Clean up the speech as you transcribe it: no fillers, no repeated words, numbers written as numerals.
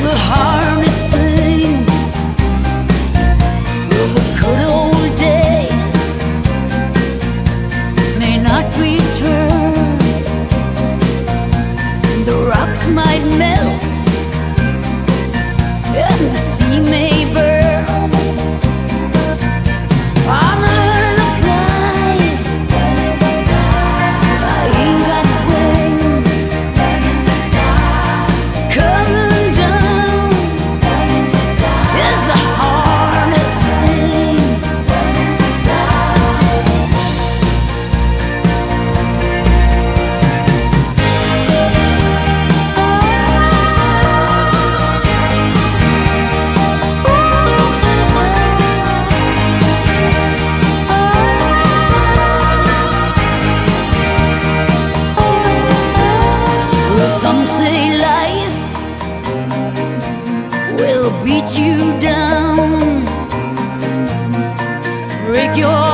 the hardest thing. Well, the good old days may not return. The rocks might melt and the sea may burn. I'm learning to fly. I ain't got wings. Coming down is the hardest thing. Well, some say life will beat you down, break your